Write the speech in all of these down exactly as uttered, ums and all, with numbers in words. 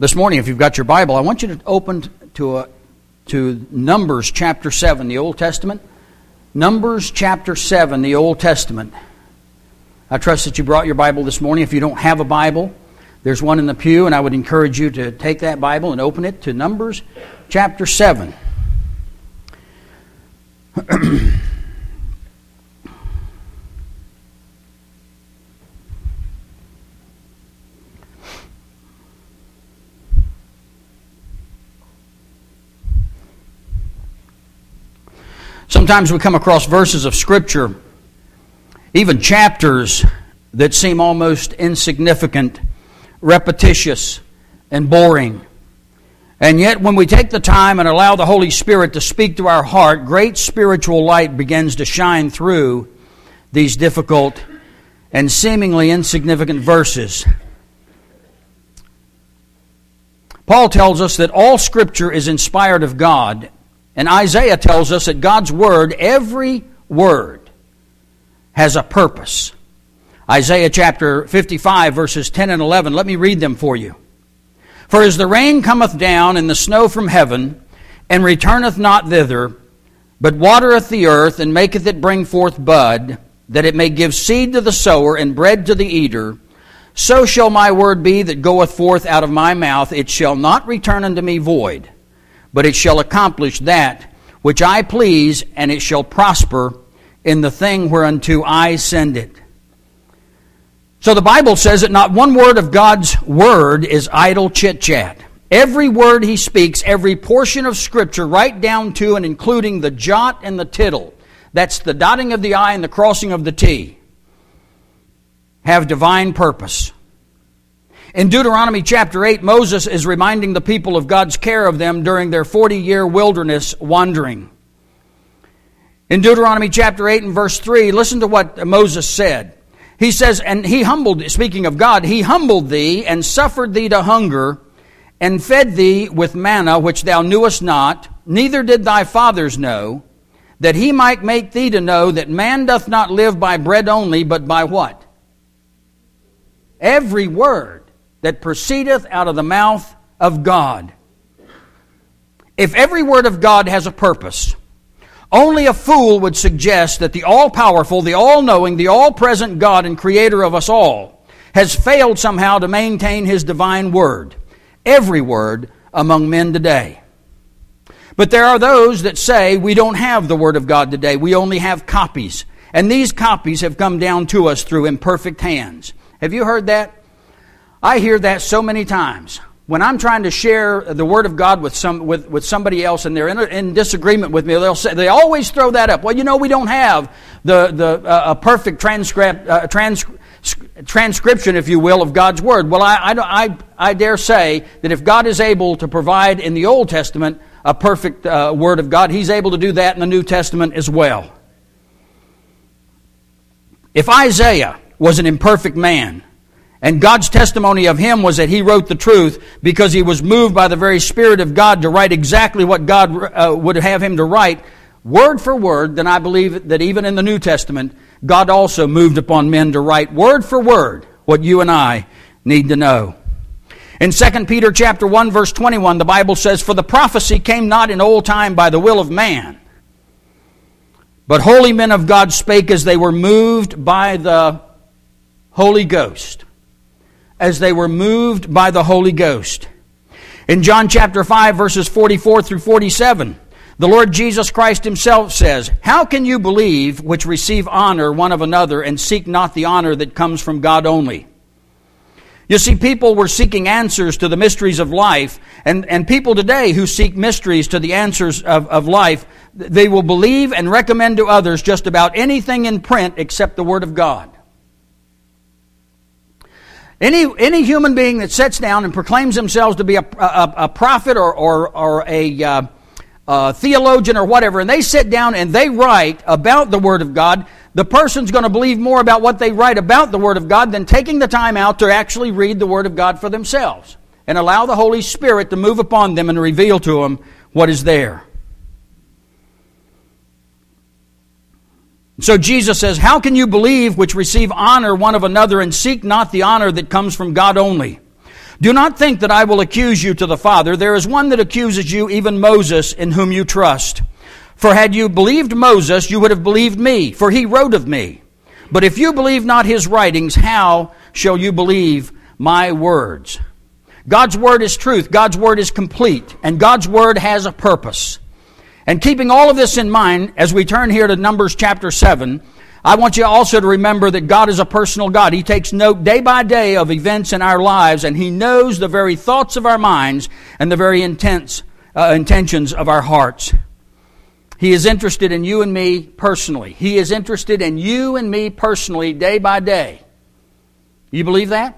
This morning, if you've got your Bible, I want you to open to a, to Numbers chapter seven, the Old Testament. Numbers chapter seven, the Old Testament. I trust that you brought your Bible this morning. If you don't have a Bible, there's one in the pew, and I would encourage you to take that Bible and open it to Numbers chapter seven. Sometimes we come across verses of Scripture, even chapters that seem almost insignificant, repetitious, and boring. And yet when we take the time and allow the Holy Spirit to speak to our heart, great spiritual light begins to shine through these difficult and seemingly insignificant verses. Paul tells us that all Scripture is inspired of God. And Isaiah tells us that God's Word, every word, has a purpose. Isaiah chapter fifty-five, verses ten and eleven. Let me read them for you. For as the rain cometh down and the snow from heaven, and returneth not thither, but watereth the earth, and maketh it bring forth bud, that it may give seed to the sower and bread to the eater, so shall my word be that goeth forth out of my mouth. It shall not return unto me void, but it shall accomplish that which I please, and it shall prosper in the thing whereunto I send it. So the Bible says that not one word of God's Word is idle chit-chat. Every word He speaks, every portion of Scripture, right down to and including the jot and the tittle, that's the dotting of the I and the crossing of the T, have divine purpose. In Deuteronomy chapter eight, Moses is reminding the people of God's care of them during their forty-year wilderness wandering. In Deuteronomy chapter eight and verse three, listen to what Moses said. He says, and he humbled, speaking of God, he humbled thee and suffered thee to hunger and fed thee with manna which thou knewest not, neither did thy fathers know, that he might make thee to know that man doth not live by bread only, but by what? Every word that proceedeth out of the mouth of God. If every word of God has a purpose, only a fool would suggest that the all-powerful, the all-knowing, the all-present God and Creator of us all has failed somehow to maintain His divine word, every word among men today. But there are those that say we don't have the Word of God today, we only have copies. And these copies have come down to us through imperfect hands. Have you heard that? I hear that so many times. When I'm trying to share the Word of God with some with, with somebody else and they're in, in disagreement with me, they'll say, they always throw that up. Well, you know, we don't have the the uh, a perfect transcript uh, trans, transcription, if you will, of God's Word. Well, I, I I I dare say that if God is able to provide in the Old Testament a perfect uh, Word of God, He's able to do that in the New Testament as well. If Isaiah was an imperfect man, and God's testimony of him was that he wrote the truth because he was moved by the very Spirit of God to write exactly what God uh, would have him to write, word for word, then I believe that even in the New Testament, God also moved upon men to write word for word what you and I need to know. In Second Peter chapter one, verse twenty-one, the Bible says, For the prophecy came not in old time by the will of man, but holy men of God spake as they were moved by the Holy Ghost. As they were moved by the Holy Ghost. In John chapter five, verses forty-four through forty-seven, the Lord Jesus Christ Himself says, How can you believe which receive honor one of another and seek not the honor that comes from God only? You see, people were seeking answers to the mysteries of life, and, and people today who seek mysteries to the answers of, of life, they will believe and recommend to others just about anything in print except the Word of God. Any any human being that sits down and proclaims themselves to be a, a, a prophet or, or, or a, uh, a theologian or whatever, and they sit down and they write about the Word of God, the person's going to believe more about what they write about the Word of God than taking the time out to actually read the Word of God for themselves and allow the Holy Spirit to move upon them and reveal to them what is there. So Jesus says, How can you believe which receive honor one of another and seek not the honor that comes from God only? Do not think that I will accuse you to the Father. There is one that accuses you, even Moses, in whom you trust. For had you believed Moses, you would have believed me, for he wrote of me. But if you believe not his writings, how shall you believe my words? God's word is truth. God's word is complete. And God's word has a purpose. And keeping all of this in mind, as we turn here to Numbers chapter seven, I want you also to remember that God is a personal God. He takes note day by day of events in our lives, and He knows the very thoughts of our minds and the very intense uh, intentions of our hearts. He is interested in you and me personally. He is interested in you and me personally day by day. You believe that?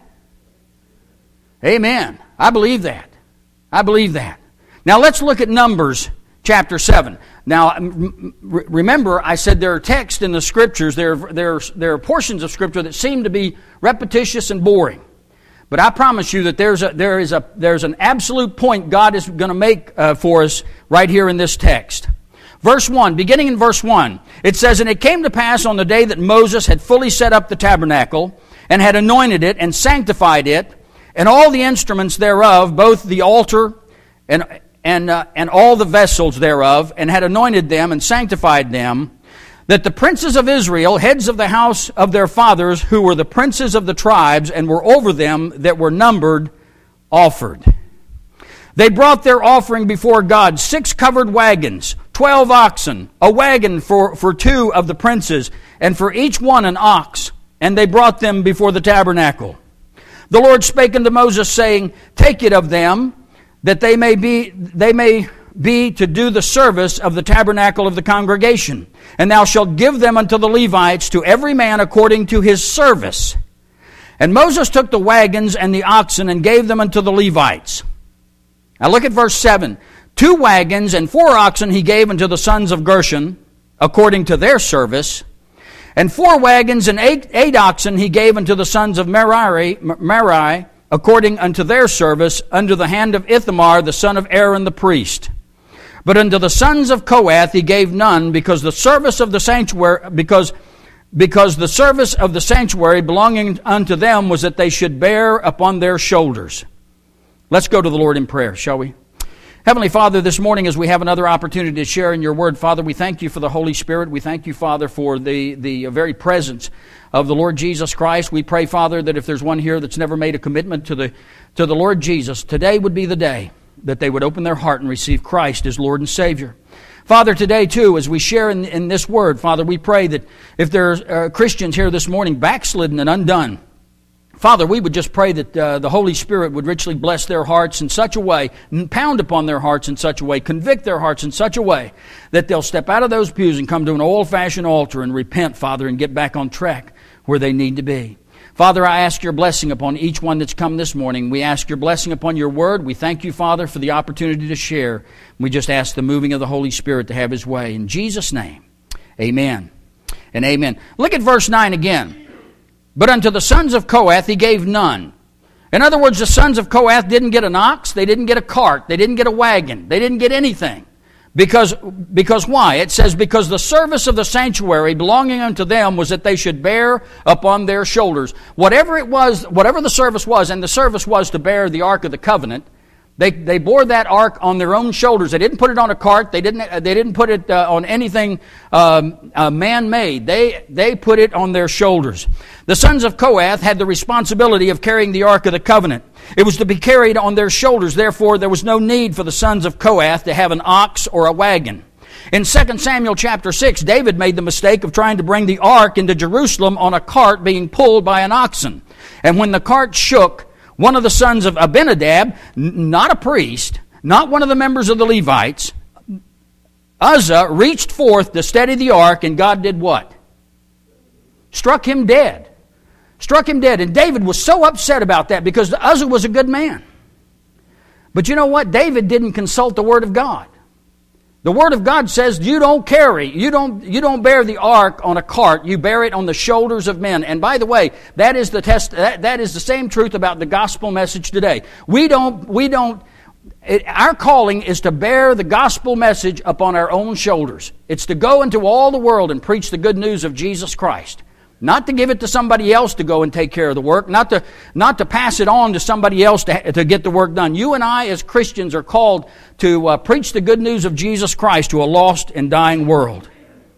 Amen. I believe that. I believe that. Now let's look at Numbers chapter seven. Now, remember, I said there are texts in the Scriptures, there, there, there are portions of Scripture that seem to be repetitious and boring. But I promise you that there's a, there is a, there's an absolute point God is going to make uh, for us right here in this text. Verse one, beginning in verse one, it says, And it came to pass on the day that Moses had fully set up the tabernacle, and had anointed it, and sanctified it, and all the instruments thereof, both the altar and And, uh, and all the vessels thereof, and had anointed them and sanctified them, that the princes of Israel, heads of the house of their fathers, who were the princes of the tribes, and were over them that were numbered, offered. They brought their offering before God, six covered wagons, twelve oxen, a wagon for, for two of the princes, and for each one an ox, and they brought them before the tabernacle. The Lord spake unto Moses, saying, Take it of them, that they may be they may be to do the service of the tabernacle of the congregation. And thou shalt give them unto the Levites, to every man according to his service. And Moses took the wagons and the oxen, and gave them unto the Levites. Now look at verse seven. Two wagons and four oxen he gave unto the sons of Gershon, according to their service. And four wagons and eight, eight oxen he gave unto the sons of Merari, Merari according unto their service, under the hand of Ithamar, the son of Aaron the priest. But unto the sons of Kohath he gave none, because the service of the sanctuary, because, because the service of the sanctuary belonging unto them was that they should bear upon their shoulders. Let's go to the Lord in prayer, shall we? Heavenly Father, this morning as we have another opportunity to share in your word, Father, we thank you for the Holy Spirit. We thank you, Father, for the, the very presence of the Lord Jesus Christ. We pray, Father, that if there's one here that's never made a commitment to the, to the Lord Jesus, today would be the day that they would open their heart and receive Christ as Lord and Savior. Father, today too, as we share in, in this word, Father, we pray that if there's uh, Christians here this morning backslidden and undone, Father, we would just pray that uh, the Holy Spirit would richly bless their hearts in such a way, and pound upon their hearts in such a way, convict their hearts in such a way, that they'll step out of those pews and come to an old-fashioned altar and repent, Father, and get back on track where they need to be. Father, I ask your blessing upon each one that's come this morning. We ask your blessing upon your word. We thank you, Father, for the opportunity to share. We just ask the moving of the Holy Spirit to have his way. In Jesus' name, amen and amen. Look at verse nine again. But unto the sons of Kohath he gave none. In other words, the sons of Kohath didn't get an ox, they didn't get a cart, they didn't get a wagon, they didn't get anything. Because, because why? It says, because the service of the sanctuary belonging unto them was that they should bear upon their shoulders. Whatever it was, whatever the service was, and the service was to bear the Ark of the Covenant, They they bore that ark on their own shoulders. They didn't put it on a cart. They didn't they didn't put it uh, on anything um, uh, man-made. They they put it on their shoulders. The sons of Kohath had the responsibility of carrying the Ark of the Covenant. It was to be carried on their shoulders. Therefore, there was no need for the sons of Kohath to have an ox or a wagon. In Second Samuel chapter six, David made the mistake of trying to bring the ark into Jerusalem on a cart being pulled by an oxen. And when the cart shook, one of the sons of Abinadab, not a priest, not one of the members of the Levites, Uzzah, reached forth to steady the ark, and God did what? Struck him dead. Struck him dead. And David was so upset about that because Uzzah was a good man. But you know what? David didn't consult the Word of God. The Word of God says you don't carry, you don't, you don't bear the ark on a cart, you bear it on the shoulders of men. And by the way, that is the test, that, that is the same truth about the gospel message today. We don't, we don't, it, our calling is to bear the gospel message upon our own shoulders. It's to go into all the world and preach the good news of Jesus Christ. Not to give it to somebody else to go and take care of the work, not to, not to pass it on to somebody else to, to get the work done. You and I as Christians are called to uh, preach the good news of Jesus Christ to a lost and dying world.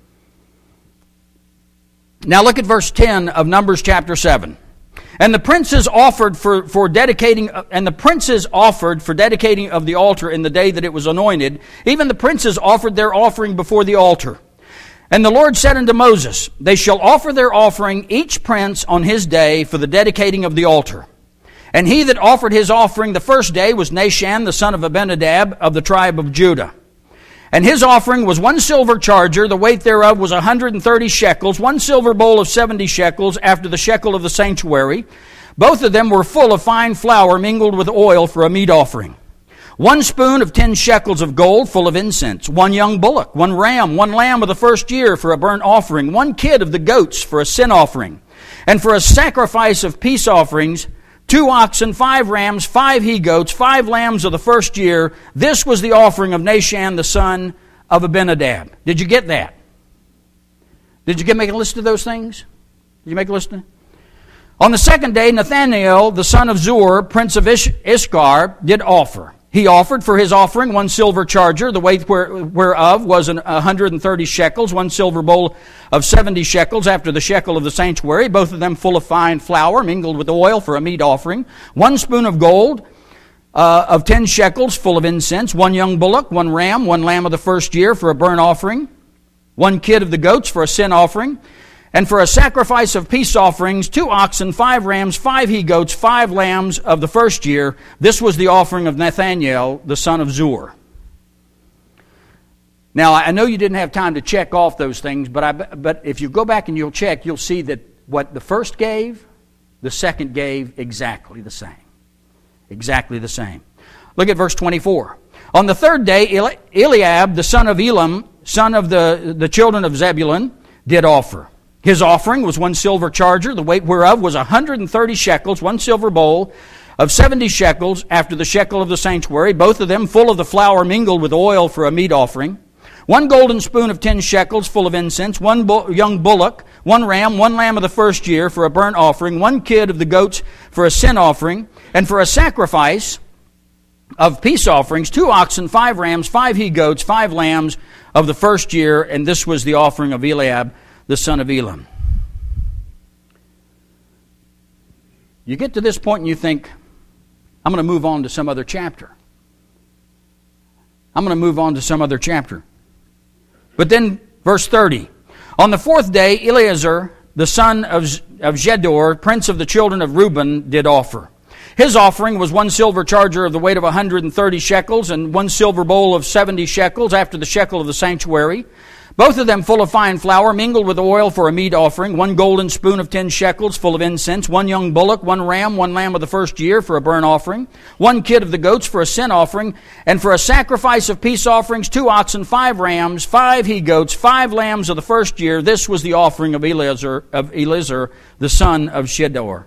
Now look at verse ten of Numbers chapter seven. And the princes offered for, for dedicating, and the princes offered for dedicating of the altar in the day that it was anointed. Even the princes offered their offering before the altar. And the Lord said unto Moses, They shall offer their offering, each prince on his day, for the dedicating of the altar. And he that offered his offering the first day was Nahshon, the son of Abinadab, of the tribe of Judah. And his offering was one silver charger, the weight thereof was a hundred and thirty shekels, one silver bowl of seventy shekels, after the shekel of the sanctuary. Both of them were full of fine flour mingled with oil for a meat offering. One spoon of ten shekels of gold full of incense, one young bullock, one ram, one lamb of the first year for a burnt offering, one kid of the goats for a sin offering, and for a sacrifice of peace offerings, two oxen, five rams, five he-goats, five lambs of the first year. This was the offering of Nahshon, the son of Abinadab. Did you get that? Did you get make a list of those things? Did you make a list of them? On the second day, Nathanael, the son of Zur, prince of Ish- Ishkar, did offer. He offered for his offering one silver charger, the weight whereof was an one hundred and thirty shekels, one silver bowl of seventy shekels after the shekel of the sanctuary, both of them full of fine flour mingled with oil for a meat offering, one spoon of gold uh, of ten shekels full of incense, one young bullock, one ram, one lamb of the first year for a burnt offering, one kid of the goats for a sin offering, and for a sacrifice of peace offerings, two oxen, five rams, five he-goats, five lambs of the first year. This was the offering of Nathanael, the son of Zur. Now, I know you didn't have time to check off those things, but I, but if you go back and you'll check, you'll see that what the first gave, the second gave exactly the same. Exactly the same. Look at verse twenty-four. On the third day, Eliab, the son of Elam, son of the, the children of Zebulun, did offer. His offering was one silver charger, the weight whereof was a hundred and thirty shekels, one silver bowl of seventy shekels after the shekel of the sanctuary, both of them full of the flour mingled with oil for a meat offering, one golden spoon of ten shekels full of incense, one bull, young bullock, one ram, one lamb of the first year for a burnt offering, one kid of the goats for a sin offering, and for a sacrifice of peace offerings, two oxen, five rams, five he-goats, five lambs of the first year, and this was the offering of Eliab, the son of Elam. You get to this point and you think, I'm going to move on to some other chapter. I'm going to move on to some other chapter. But then, verse thirty. On the fourth day, Eleazar, the son of, of Jedor, prince of the children of Reuben, did offer. His offering was one silver charger of the weight of one hundred and thirty shekels, and one silver bowl of seventy shekels after the shekel of the sanctuary, both of them full of fine flour mingled with oil for a meat offering, one golden spoon of ten shekels full of incense, one young bullock, one ram, one lamb of the first year for a burnt offering, one kid of the goats for a sin offering, and for a sacrifice of peace offerings, two oxen, five rams, five he-goats, five lambs of the first year. This was the offering of Eleazar, of Eleazar, the son of Shedor.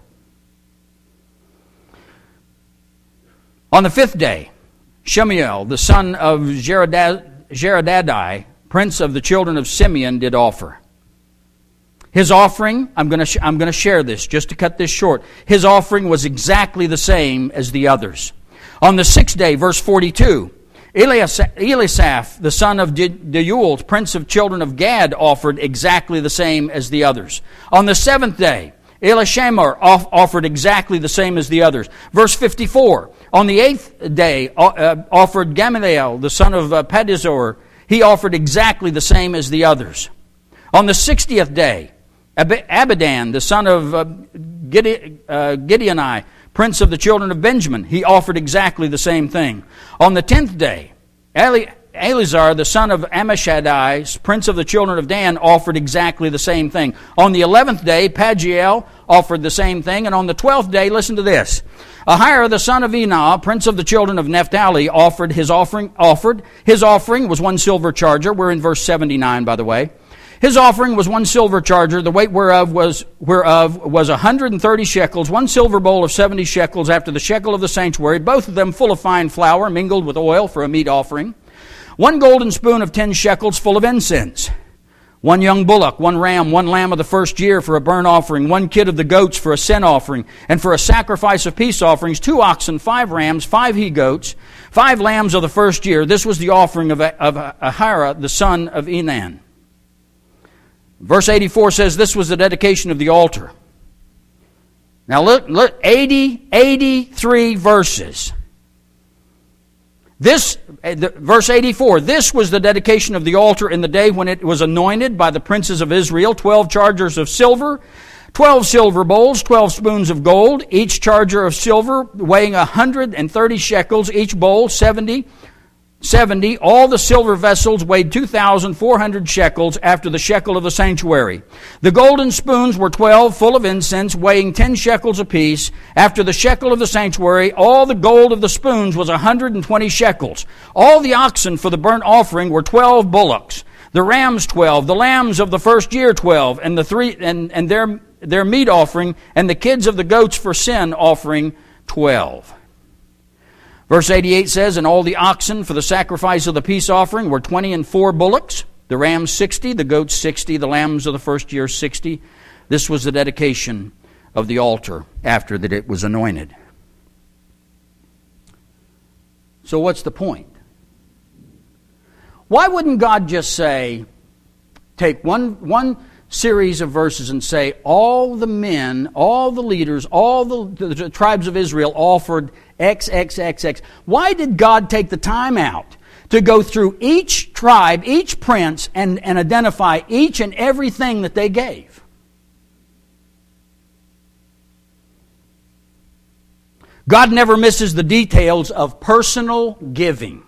On the fifth day, Shemuel, the son of Jehoiada, prince of the children of Simeon, did offer. His offering, I'm going to sh- I'm going to share this just to cut this short. His offering was exactly the same as the others. On the sixth day, verse forty-two, Elisaph, the son of De- Deuel, prince of children of Gad, offered exactly the same as the others. On the seventh day, Elishamar off- offered exactly the same as the others. Verse fifty-four, on the eighth day, uh, offered Gamaliel, the son of uh, Pedazur. He offered exactly the same as the others. On the sixtieth day, Ab- Abidan, the son of uh, Gide- uh, Gideoni, prince of the children of Benjamin, he offered exactly the same thing. On the tenth day, Eli- Eleazar, the son of Ammishaddai, prince of the children of Dan, offered exactly the same thing. On the eleventh day, Pagiel offered the same thing. And on the twelfth day, listen to this, Ahira, the son of Enah, prince of the children of Naphtali, offered his offering. Offered his offering was one silver charger. We're in verse seventy-nine, by the way. His offering was one silver charger, the weight whereof was whereof was a hundred and thirty shekels, one silver bowl of seventy shekels after the shekel of the sanctuary, both of them full of fine flour mingled with oil for a meat offering, one golden spoon of ten shekels full of incense, One young bullock, one ram, one lamb of the first year for a burnt offering, one kid of the goats for a sin offering, and for a sacrifice of peace offerings, two oxen, five rams, five he-goats, five lambs of the first year. This was the offering of, of Ahira, the son of Enan. Verse eighty-four says this was the dedication of the altar. Now look, look, eighty, eighty-three verses. This, verse eighty-four, this was the dedication of the altar in the day when it was anointed by the princes of Israel, twelve chargers of silver, twelve silver bowls, twelve spoons of gold, each charger of silver weighing a hundred and thirty shekels, each bowl seventy, seventy. All the silver vessels weighed two thousand four hundred shekels after the shekel of the sanctuary. The golden spoons were twelve, full of incense, weighing ten shekels apiece. After the shekel of the sanctuary, all the gold of the spoons was a hundred and twenty shekels. All the oxen for the burnt offering were twelve bullocks. The rams twelve, the lambs of the first year twelve, and the three and, and their their meat offering, and the kids of the goats for sin offering twelve. Verse eighty-eight says, and all the oxen for the sacrifice of the peace offering were twenty and four bullocks, the rams sixty, the goats sixty, the lambs of the first year sixty. This was the dedication of the altar after that it was anointed. So what's the point? Why wouldn't God just say, take one, one series of verses and say, all the men, all the leaders, all the, the, the tribes of Israel offered X, X, X, X. Why did God take the time out to go through each tribe, each prince, and, and identify each and everything that they gave? God never misses the details of personal giving.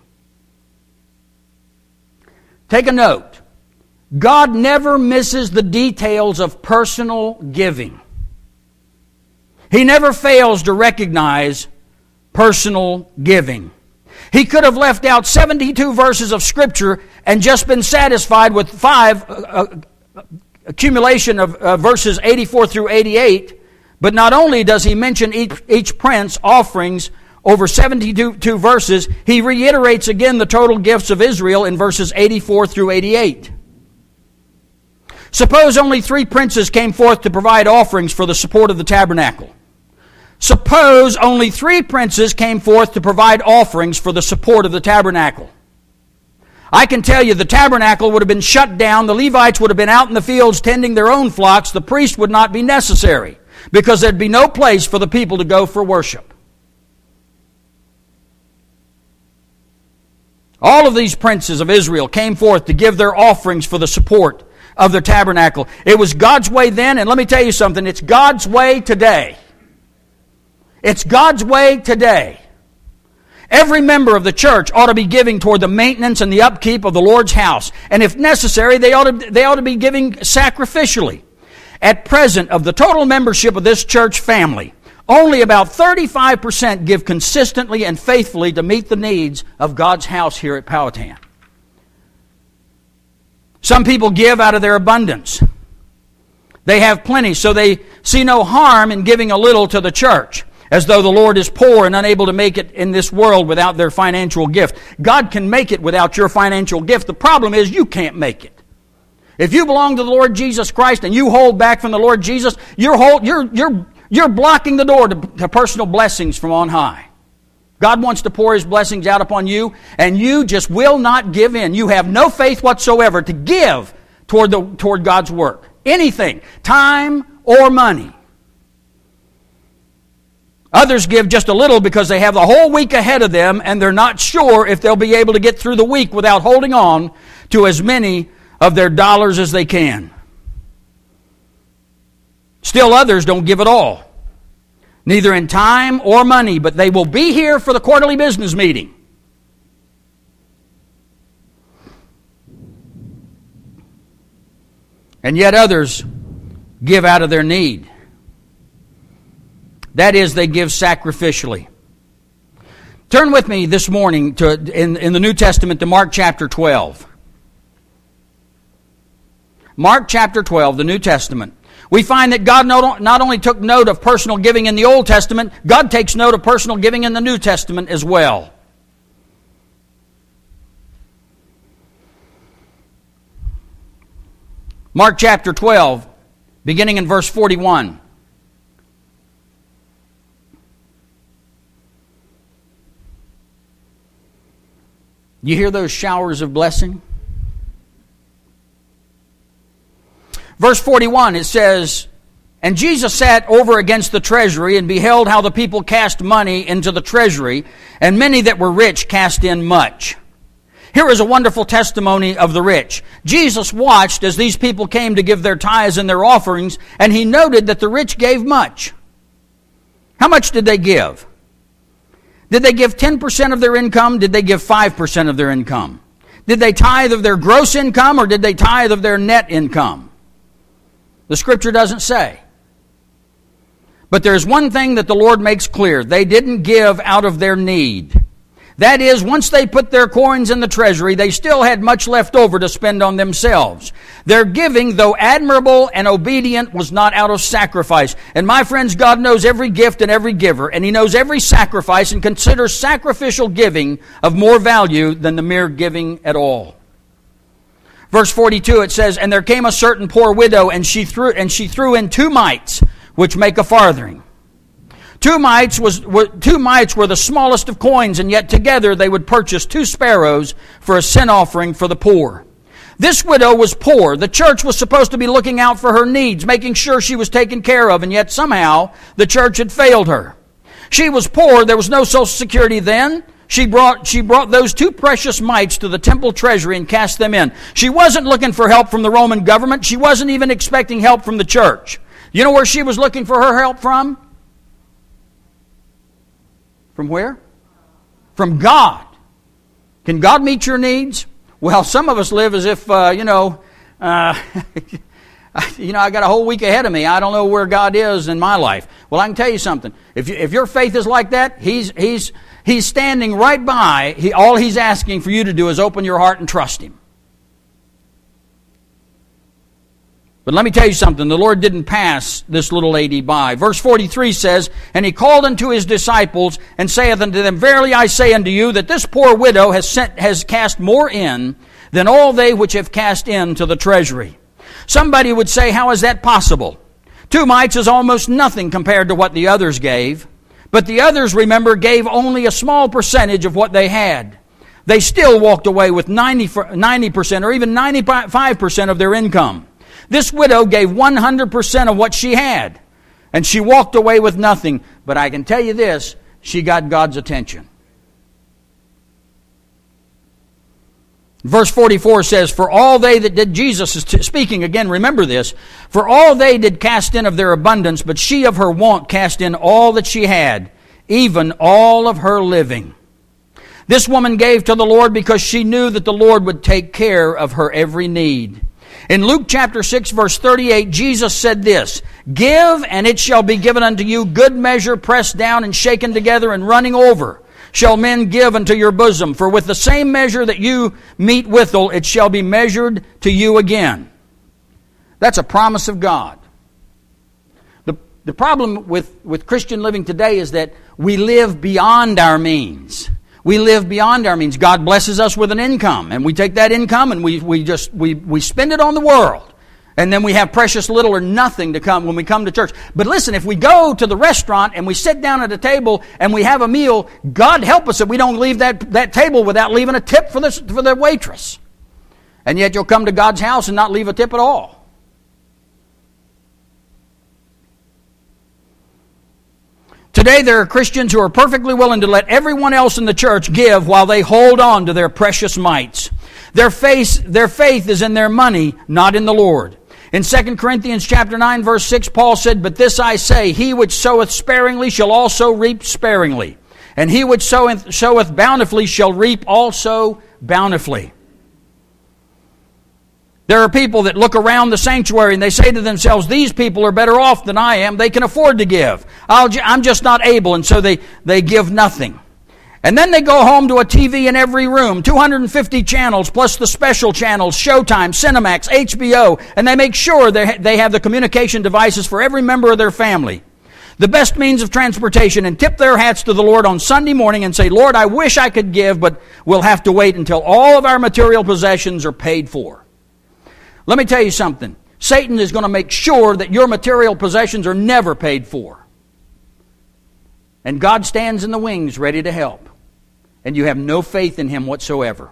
Take a note. God never misses the details of personal giving. He never fails to recognize personal giving. He could have left out seventy-two verses of Scripture and just been satisfied with five uh, uh, accumulation of uh, verses eighty-four through eighty-eight, but not only does he mention each, each prince offerings over seventy-two verses, he reiterates again the total gifts of Israel in verses eighty-four through eighty-eight. Suppose only three princes came forth to provide offerings for the support of the tabernacle. Suppose only three princes came forth to provide offerings for the support of the tabernacle. I can tell you the tabernacle would have been shut down, the Levites would have been out in the fields tending their own flocks, the priest would not be necessary because there'd be no place for the people to go for worship. All of these princes of Israel came forth to give their offerings for the support of their tabernacle. It was God's way then, and let me tell you something, it's God's way today. It's God's way today. Every member of the church ought to be giving toward the maintenance and the upkeep of the Lord's house. And if necessary, they ought to, they ought to be giving sacrificially. At present, of the total membership of this church family, only about thirty-five percent give consistently and faithfully to meet the needs of God's house here at Powhatan. Some people give out of their abundance. They have plenty, so they see no harm in giving a little to the church, as though the Lord is poor and unable to make it in this world without their financial gift. God can make it without your financial gift. The problem is you can't make it. If you belong to the Lord Jesus Christ and you hold back from the Lord Jesus, you're hold, you're you're you're blocking the door to, to personal blessings from on high. God wants to pour His blessings out upon you, and you just will not give in. You have no faith whatsoever to give toward the toward God's work. Anything, time or money. Others give just a little because they have the whole week ahead of them, and they're not sure if they'll be able to get through the week without holding on to as many of their dollars as they can. Still others don't give at all. Neither in time or money, but they will be here for the quarterly business meeting. And yet others give out of their need. That is, they give sacrificially. Turn with me this morning to in, in the New Testament to Mark chapter twelve. Mark chapter twelve, the New Testament. We find that God not only took note of personal giving in the Old Testament, God takes note of personal giving in the New Testament as well. Mark chapter twelve, beginning in verse forty-one. You hear those showers of blessing? Verse forty-one, it says, "And Jesus sat over against the treasury, and beheld how the people cast money into the treasury, and many that were rich cast in much." Here is a wonderful testimony of the rich. Jesus watched as these people came to give their tithes and their offerings, and he noted that the rich gave much. How much did they give? Did they give ten percent of their income? Did they give five percent of their income? Did they tithe of their gross income, or did they tithe of their net income? The Scripture doesn't say. But there's one thing that the Lord makes clear. They didn't give out of their need. That is, once they put their coins in the treasury, they still had much left over to spend on themselves. Their giving, though admirable and obedient, was not out of sacrifice. And my friends, God knows every gift and every giver, and He knows every sacrifice, and considers sacrificial giving of more value than the mere giving at all. Verse forty-two, it says, "And there came a certain poor widow, and she threw and she threw in two mites, which make a farthing." Two mites was were, two mites were the smallest of coins, and yet together they would purchase two sparrows for a sin offering for the poor. This widow was poor. The church was supposed to be looking out for her needs, making sure she was taken care of, and yet somehow the church had failed her. She was poor. There was no Social Security then. She brought, she brought those two precious mites to the temple treasury and cast them in. She wasn't looking for help from the Roman government. She wasn't even expecting help from the church. You know where she was looking for her help from? From where? From God. Can God meet your needs? Well, some of us live as if, uh, you know, uh, you know, I got a whole week ahead of me. I don't know where God is in my life. Well, I can tell you something. If you, if your faith is like that, He's He's He's standing right by. He, all He's asking for you to do is open your heart and trust Him. But let me tell you something. The Lord didn't pass this little lady by. Verse forty-three says, "And He called unto His disciples, and saith unto them, Verily I say unto you, that this poor widow has sent, has cast more in than all they which have cast into the treasury." Somebody would say, how is that possible? Two mites is almost nothing compared to what the others gave. But the others, remember, gave only a small percentage of what they had. They still walked away with ninety percent or even ninety-five percent of their income. This widow gave one hundred percent of what she had, and she walked away with nothing. But I can tell you this, she got God's attention. Verse forty-four says, "For all they that did," Jesus is t- speaking again, remember this, "For all they did cast in of their abundance, but she of her want cast in all that she had, even all of her living." This woman gave to the Lord because she knew that the Lord would take care of her every need. In Luke chapter six, verse thirty-eight, Jesus said this, "Give, and it shall be given unto you, good measure, pressed down and shaken together and running over, shall men give unto your bosom. For with the same measure that you meet withal, it shall be measured to you again." That's a promise of God. The, the problem with, with Christian living today is that we live beyond our means. We live beyond our means. God blesses us with an income, and we take that income and we, we just we, we spend it on the world. And then we have precious little or nothing to come when we come to church. But listen, if we go to the restaurant and we sit down at a table and we have a meal, God help us if we don't leave that, that table without leaving a tip for, this, for the waitress. And yet you'll come to God's house and not leave a tip at all. Today there are Christians who are perfectly willing to let everyone else in the church give while they hold on to their precious mites. Their faith, their faith is in their money, not in the Lord. In Second Corinthians chapter nine, verse six, Paul said, "But this I say, he which soweth sparingly shall also reap sparingly. And he which soweth, soweth bountifully shall reap also bountifully." There are people that look around the sanctuary and they say to themselves, these people are better off than I am. They can afford to give. I'll, I'm just not able, and so they, they give nothing. And then they go home to a T V in every room, two hundred fifty channels, plus the special channels, Showtime, Cinemax, H B O, and they make sure they, they have the communication devices for every member of their family, the best means of transportation, and tip their hats to the Lord on Sunday morning and say, Lord, I wish I could give, but we'll have to wait until all of our material possessions are paid for. Let me tell you something. Satan is going to make sure that your material possessions are never paid for. And God stands in the wings ready to help. And you have no faith in Him whatsoever.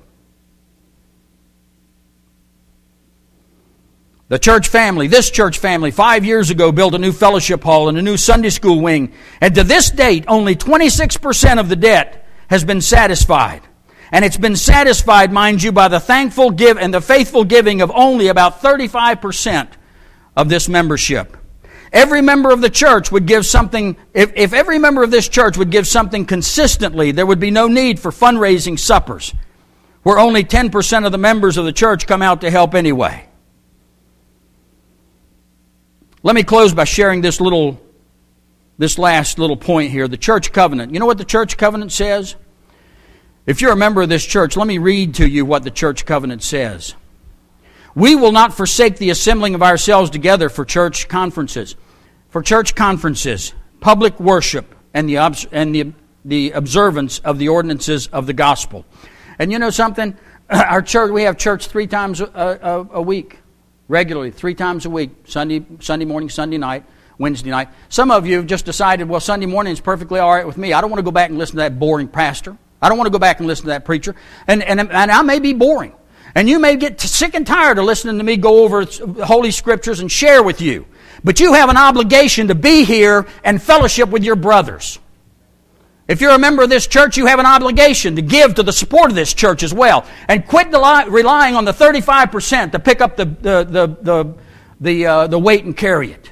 The church family, this church family, five years ago built a new fellowship hall and a new Sunday school wing. And to this date, only twenty-six percent of the debt has been satisfied. And it's been satisfied, mind you, by the thankful give and the faithful giving of only about thirty-five percent of this membership. Every member of the church would give something, if, if every member of this church would give something consistently, there would be no need for fundraising suppers, where only ten percent of the members of the church come out to help anyway. Let me close by sharing this little, this last little point here, the church covenant. You know what the church covenant says? If you're a member of this church, let me read to you what the church covenant says. We will not forsake the assembling of ourselves together for church conferences. For church conferences, public worship, and the and the, the observance of the ordinances of the gospel. And you know something? Our church, we have church three times a, a, a week, regularly, three times a week, Sunday, Sunday morning, Sunday night, Wednesday night. Some of you have just decided, well, Sunday morning is perfectly all right with me. I don't want to go back and listen to that boring pastor. I don't want to go back and listen to that preacher. And, and, and I may be boring. And you may get sick and tired of listening to me go over Holy Scriptures and share with you. But you have an obligation to be here and fellowship with your brothers. If you're a member of this church, you have an obligation to give to the support of this church as well. And quit relying on the thirty-five percent to pick up the, the, the, the, the, uh, the weight and carry it.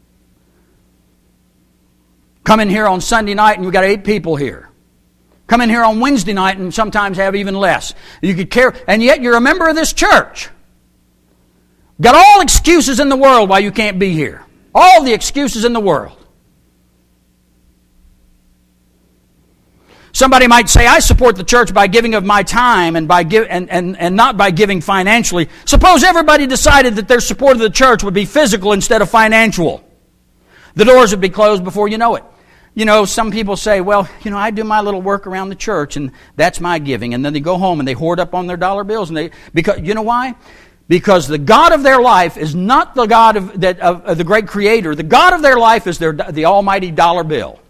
Come in here on Sunday night and you've got eight people here. Come in here on Wednesday night and sometimes have even less. You could care, and yet you're a member of this church. Got all excuses in the world why you can't be here. All the excuses in the world. Somebody might say, I support the church by giving of my time and by give, and, and, and not by giving financially. Suppose everybody decided that their support of the church would be physical instead of financial. The doors would be closed before you know it. You know, some people say, well, you know, I do my little work around the church and that's my giving. And then they go home and they hoard up on their dollar bills. And they, because, you know why? Because the God of their life is not the God of, that, of, of the great Creator. The God of their life is their, the almighty dollar bill.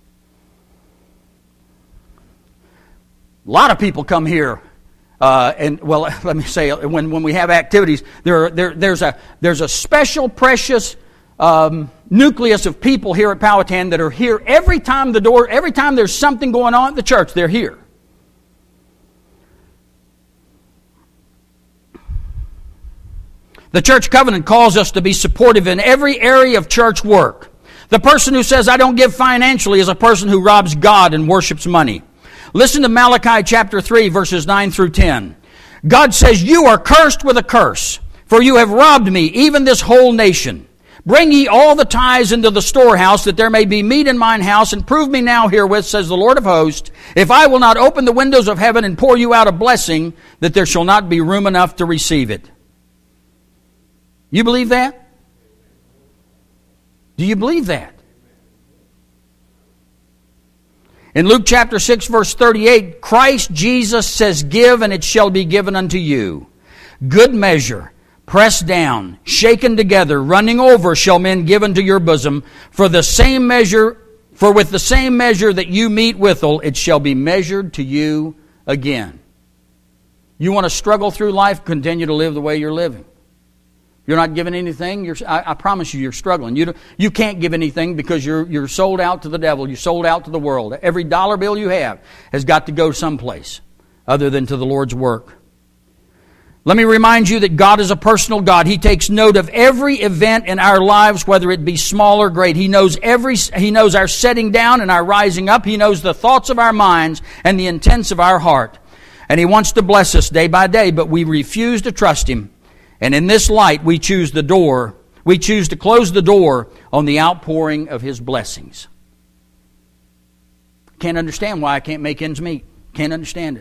A lot of people come here, uh, and well, let me say, when, when we have activities, there, there there's a there's a special, precious um, nucleus of people here at Powhatan that are here every time the door, every time there's something going on at the church, they're here. The church covenant calls us to be supportive in every area of church work. The person who says, I don't give financially, is a person who robs God and worships money. Listen to Malachi chapter three, verses nine through ten. God says, you are cursed with a curse, for you have robbed me, even this whole nation. Bring ye all the tithes into the storehouse, that there may be meat in mine house, and prove me now herewith, says the Lord of hosts, if I will not open the windows of heaven and pour you out a blessing, that there shall not be room enough to receive it. You believe that? Do you believe that? In Luke chapter six, verse thirty-eight, Christ Jesus says, give, and it shall be given unto you. Good measure, pressed down, shaken together, running over, shall men give unto your bosom. For the same measure, for with the same measure that you mete withal, it shall be measured to you again. You want to struggle through life? Continue to live the way you're living. You're not giving anything, you're, I, I promise you, you're struggling. You, you can't give anything because you're, you're sold out to the devil. You're sold out to the world. Every dollar bill you have has got to go someplace other than to the Lord's work. Let me remind you that God is a personal God. He takes note of every event in our lives, whether it be small or great. He knows every, He knows our setting down and our rising up. He knows the thoughts of our minds and the intents of our heart. And He wants to bless us day by day, but we refuse to trust Him. And in this light, we choose the door, we choose to close the door on the outpouring of His blessings. Can't understand why I can't make ends meet. Can't understand it.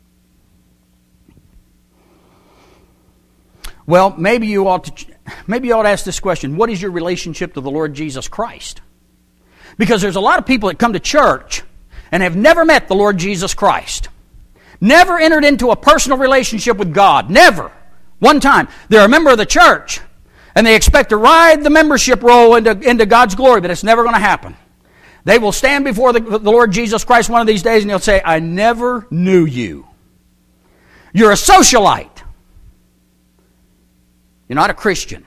Well, maybe you ought to, maybe you ought to ask this question. What is your relationship to the Lord Jesus Christ? Because there's a lot of people that come to church and have never met the Lord Jesus Christ. Never entered into a personal relationship with God. Never. One time. They're a member of the church, And they expect to ride the membership roll into, into God's glory, but it's never going to happen. They will stand before the, the Lord Jesus Christ one of these days and He'll say, I never knew you. You're a socialite. You're not a Christian.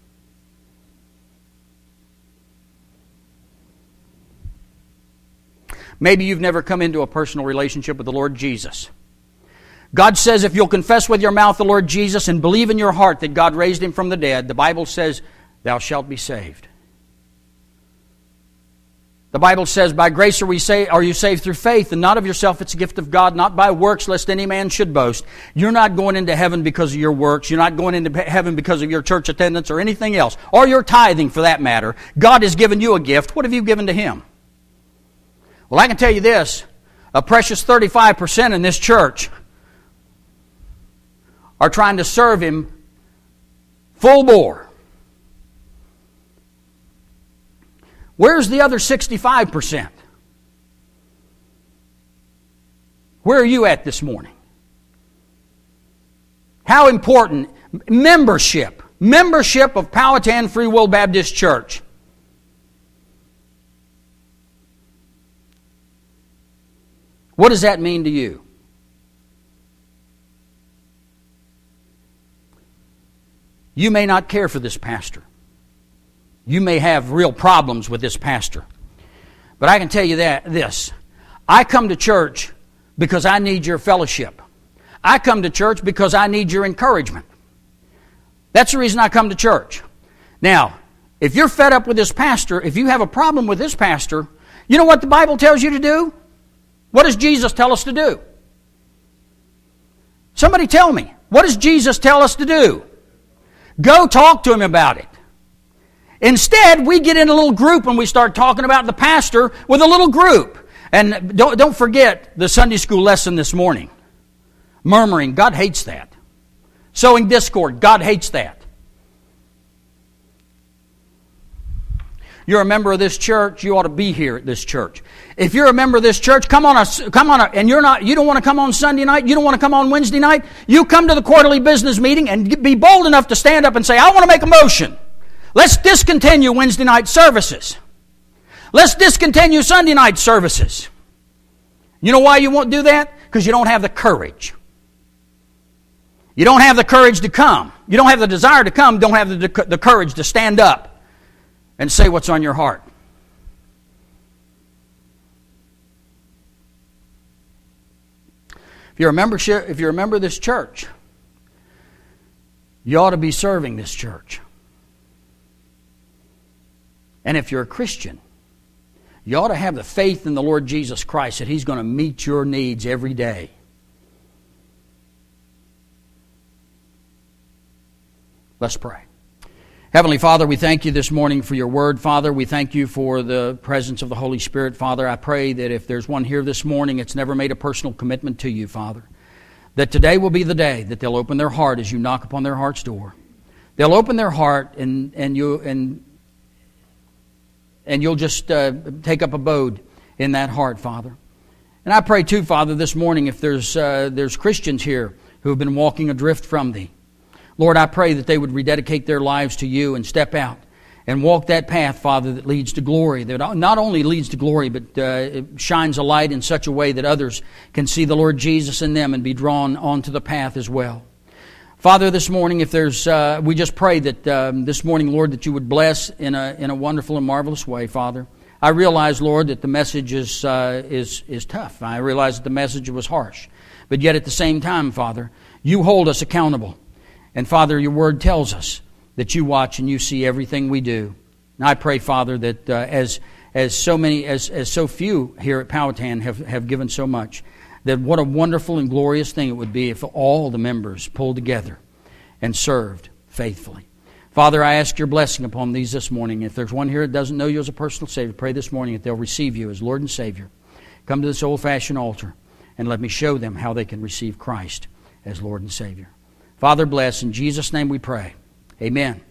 Maybe you've never come into a personal relationship with the Lord Jesus. God says if you'll confess with your mouth the Lord Jesus and believe in your heart that God raised Him from the dead, the Bible says, thou shalt be saved. The Bible says, by grace are we sa- are you saved through faith, and not of yourself, it's a gift of God, not by works, lest any man should boast. You're not going into heaven because of your works. You're not going into heaven because of your church attendance or anything else, or your tithing for that matter. God has given you a gift. What have you given to Him? Well, I can tell you this, a precious thirty-five percent in this church are trying to serve Him full bore. Where's the other sixty-five percent? Where are you at this morning? How important membership, membership of Powhatan Free Will Baptist Church. What does that mean to you? You may not care for this pastor. You may have real problems with this pastor. But I can tell you that this. I come to church because I need your fellowship. I come to church because I need your encouragement. That's the reason I come to church. Now, if you're fed up with this pastor, if you have a problem with this pastor, you know what the Bible tells you to do? What does Jesus tell us to do? Somebody tell me. What does Jesus tell us to do? Go talk to him about it. Instead, we get in a little group and we start talking about the pastor with a little group. And don't, don't forget the Sunday school lesson this morning. Murmuring, God hates that. Sowing discord, God hates that. You're a member of this church, you ought to be here at this church. If you're a member of this church, come on a, come on a, and you're not, you don't want to come on Sunday night, you don't want to come on Wednesday night, you come to the quarterly business meeting and be bold enough to stand up and say, I want to make a motion. Let's discontinue Wednesday night services. Let's discontinue Sunday night services. You know why you won't do that? Because you don't have the courage. You don't have the courage to come. You don't have the desire to come, don't have the, the courage to stand up and say what's on your heart. If you're a membership, if you're a member of this church, you ought to be serving this church. And if you're a Christian, you ought to have the faith in the Lord Jesus Christ that He's going to meet your needs every day. Let's pray. Heavenly Father, we thank You this morning for Your Word, Father. We thank You for the presence of the Holy Spirit, Father. I pray that if there's one here this morning that's never made a personal commitment to You, Father, that today will be the day that they'll open their heart as You knock upon their heart's door. They'll open their heart and and you and and You'll just uh, take up abode in that heart, Father. And I pray too, Father, this morning if there's uh, there's Christians here who have been walking adrift from Thee, Lord, I pray that they would rededicate their lives to You and step out and walk that path, Father, that leads to glory. That not only leads to glory, but uh, it shines a light in such a way that others can see the Lord Jesus in them and be drawn onto the path as well. Father, this morning, if there's, uh, we just pray that um, this morning, Lord, that You would bless in a in a wonderful and marvelous way, Father. I realize, Lord, that the message is uh, is is tough. I realize that the message was harsh, but yet at the same time, Father, You hold us accountable. And Father, Your Word tells us that You watch and You see everything we do. And I pray, Father, that uh, as as so many, as as so few here at Powhatan have, have given so much, that what a wonderful and glorious thing it would be if all the members pulled together and served faithfully. Father, I ask Your blessing upon these this morning. If there's one here that doesn't know You as a personal Savior, pray this morning that they'll receive You as Lord and Savior. Come to this old-fashioned altar and let me show them how they can receive Christ as Lord and Savior. Father, bless. In Jesus' name we pray. Amen.